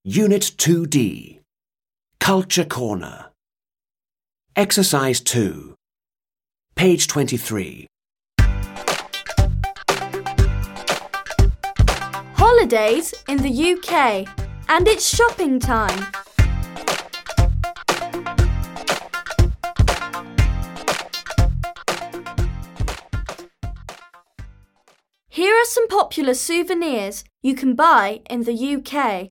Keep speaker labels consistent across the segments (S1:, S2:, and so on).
S1: Unit 2D. Culture Corner. Exercise 2. Page 23.
S2: Holidays in the UK, and it's shopping time. Here are some popular souvenirs you can buy in the UK.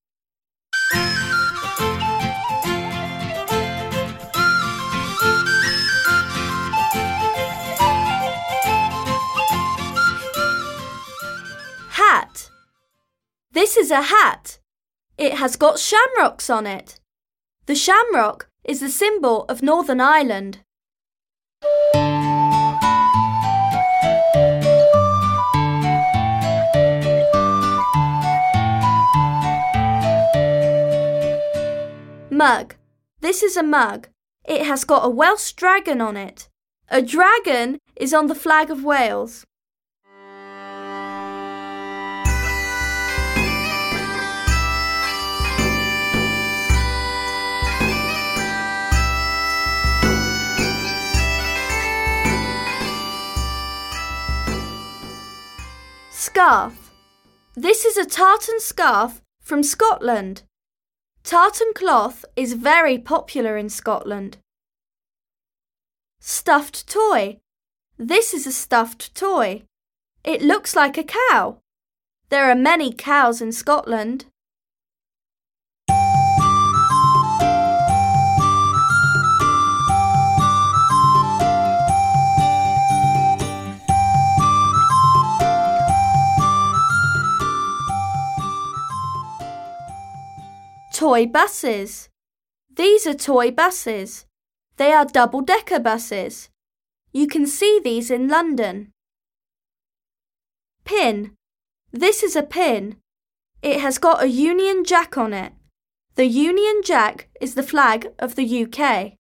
S2: Hat. This is a hat. It has got shamrocks on it. The shamrock is the symbol of Northern Ireland. Mug. This is a mug. It has got a Welsh dragon on it. A dragon is on the flag of Wales. Scarf. This is a tartan scarf from Scotland. Tartan cloth is very popular in Scotland. Stuffed toy. This is a stuffed toy. It looks like a cow. There are many cows in Scotland. Toy buses. These are toy buses. They are double-decker buses. You can see these in London. Pin. This is a pin. It has got a Union Jack on it. The Union Jack is the flag of the UK.